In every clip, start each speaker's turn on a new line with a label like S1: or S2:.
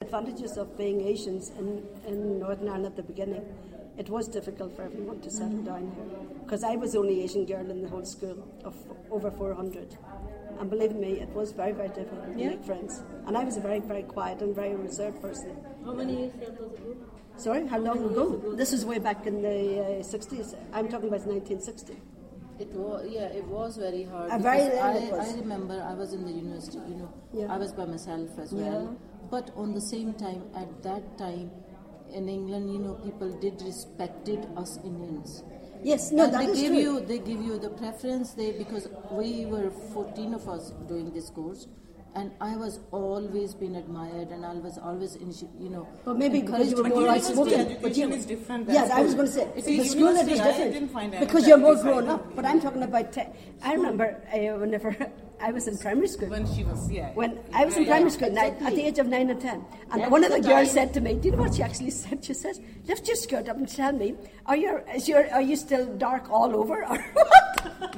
S1: advantages of being Asians in Northern Ireland at the beginning, it was difficult for everyone to settle down here. Because I was the only Asian girl in the whole school of over 400. And believe me, it was very, very difficult to make friends. And I was a very, very quiet and very reserved person.
S2: How many years ago?
S1: Sorry, how long ago? This was way back in the 60s. I'm talking about 1960.
S2: It was very hard.
S1: I
S2: remember I was in the university, I was by myself as well. But on the same time, at that time, in England, people did respected us Indians.
S1: Yes, no, that is true.
S2: They give you the preference because we were 14 of us doing this course. And I was always been admired, and I was always,
S1: But maybe because you were more outspoken.
S3: Education is different.
S1: Yes, I was going to say the school is different because you're more grown up. But I'm talking about. I remember whenever I was in primary school.
S3: When she was,
S1: When I was in primary school, at the age of 9 and 10, and one of the girls said to me, "Do you know what she actually said?" She says, "Lift your skirt up and tell me, are you still dark all over or what?"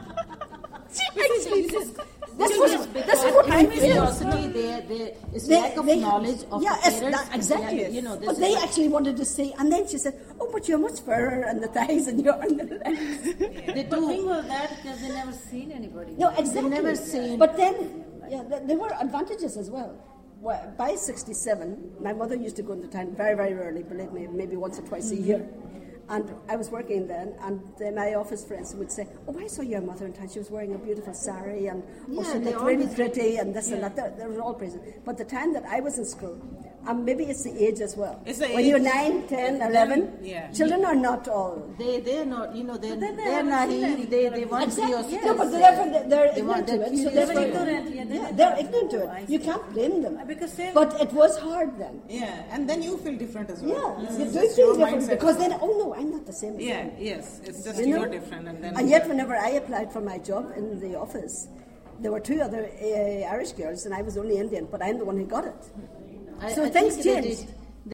S1: She actually said. This is what I mean.
S2: Curiosity, there is lack of knowledge of parents.
S1: Exactly. But they actually wanted to see, and then she said, "Oh, but you're much fairer in the thighs and you're in the legs."
S4: They do. The thing was that because they never seen anybody.
S1: No, exactly.
S2: They never seen.
S1: But then, there were advantages as well. Well, by 67, my mother used to go into town very, very rarely, believe me, maybe once or twice a year. And I was working then, and my office friends would say, "Oh, I saw your mother in town. She was wearing a beautiful sari, and she looked really pretty, and this and that." They were all praising. But the time that I was in school, and maybe it's the age as well. When you're 9, 10, 11, children are not all.
S2: They're not, they're naive. They want your skills.
S1: No, but they're ignorant to it. So they're ignorant to it. You can't blame them. But it was hard then.
S3: Yeah, and then you feel different as well.
S1: Yeah, you do feel different because then, oh no, I'm not the same as
S3: them. Yes, it's just you're different. And
S1: yet whenever I applied for my job in the office, there were 2 other Irish girls and I was only Indian, but I'm the one who got it. So things changed.